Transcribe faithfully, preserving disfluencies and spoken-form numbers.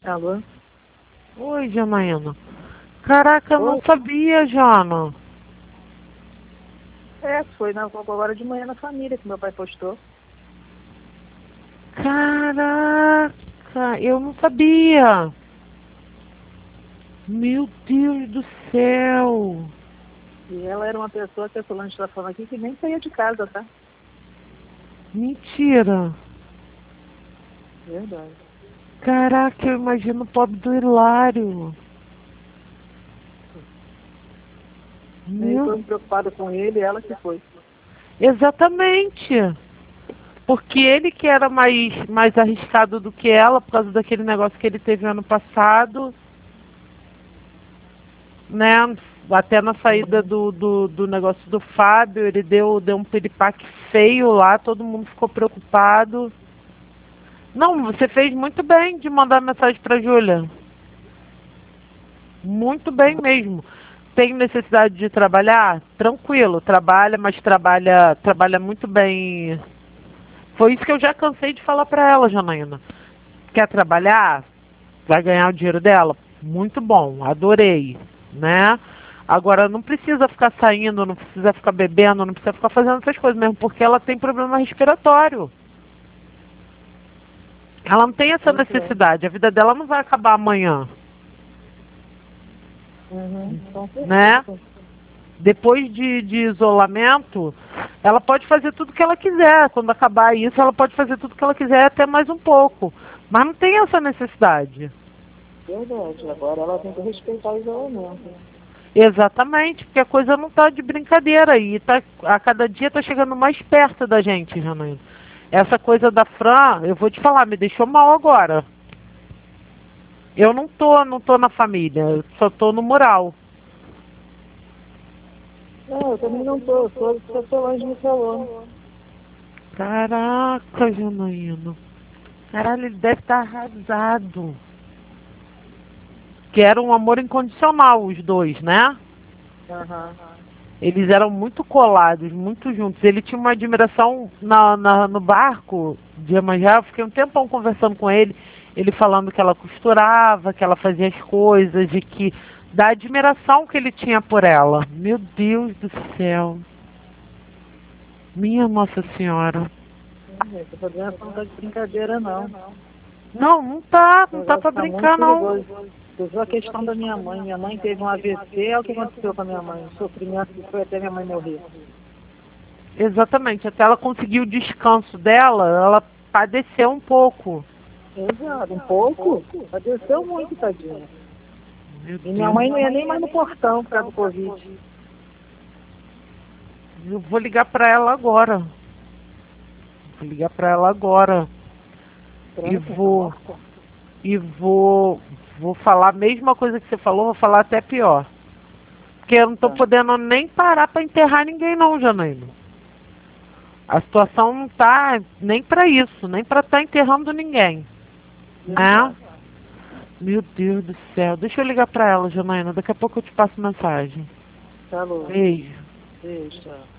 Alô? Oi, Janaína. Caraca, eu não Oi? sabia, Jana. É, foi na, agora de manhã na família que meu pai postou. Caraca, eu não sabia. Meu Deus do céu. E ela era uma pessoa que a Solange está falando aqui que nem saía de casa, tá? Mentira. Verdade. Caraca, eu imagino o pobre do Hilário. Nem Meu... estou preocupada com ele, ela que foi. Exatamente. Porque ele que era mais, mais arriscado do que ela, por causa daquele negócio que ele teve ano passado, né? Até na saída Uhum. do, do, do negócio do Fábio, ele deu, deu um piripaque feio lá, todo mundo ficou preocupado. Não, você fez muito bem de mandar mensagem pra Júlia. Muito bem mesmo. Tem necessidade de trabalhar? Tranquilo, trabalha, mas trabalha, trabalha muito bem. Foi isso que eu já cansei de falar pra ela, Janaína. Quer trabalhar? Vai ganhar o dinheiro dela? Muito bom, adorei, né? Agora, não precisa ficar saindo, não precisa ficar bebendo, não precisa ficar fazendo essas coisas mesmo, porque ela tem problema respiratório. Ela não tem essa Pois é. necessidade, a vida dela não vai acabar amanhã, Uhum. Com né? certeza. Depois de, de isolamento, ela pode fazer tudo que ela quiser. Quando acabar isso, ela pode fazer tudo que ela quiser, até mais um pouco. Mas não tem essa necessidade. Verdade. Agora ela tem que respeitar o isolamento. Exatamente, porque a coisa não está de brincadeira e tá, a cada dia está chegando mais perto da gente, Janaína. Essa coisa da Fran, eu vou te falar, me deixou mal agora. Eu não tô, não tô na família, eu só tô no mural. Não, eu também não tô. Eu sou que a Solange me falou. Caraca, Janaína. Caralho, ele deve estar arrasado. Que era um amor incondicional, os dois, né? Aham. Eles eram muito colados, muito juntos. Ele tinha uma admiração na, na- no barco de Iemanjá. Eu fiquei um tempão conversando com ele. Ele falando que ela costurava, que ela fazia as coisas e que da admiração que ele tinha por ela. Meu Deus do céu. Minha Nossa Senhora. Uhum. Essa doença não tá de brincadeira, não. Não, não tá, O não tá negócio pra tá muito brincar, não. perigoso. Você viu a questão da minha mãe. Minha mãe teve um A V C, é o que aconteceu com a minha mãe. O sofrimento que foi até minha mãe morrer. Exatamente. Até ela conseguir o descanso dela, ela padeceu um pouco. Exato, um pouco. Padeceu muito, tadinha. Meu E minha Deus. mãe não ia nem mais no portão por causa do Covid. Eu vou ligar pra ela agora. Vou ligar pra ela agora. E Pronto, vou. nossa. E vou. Vou falar a mesma coisa que você falou, vou falar até pior. Porque eu não tô Tá. podendo nem parar pra enterrar ninguém não, Janaína. A situação não tá nem pra isso, nem pra estar enterrando ninguém. Né? Exato. Meu Deus do céu. Deixa eu ligar pra ela, Janaína. Daqui a pouco eu te passo mensagem. Falou. Beijo. Beijo, tchau.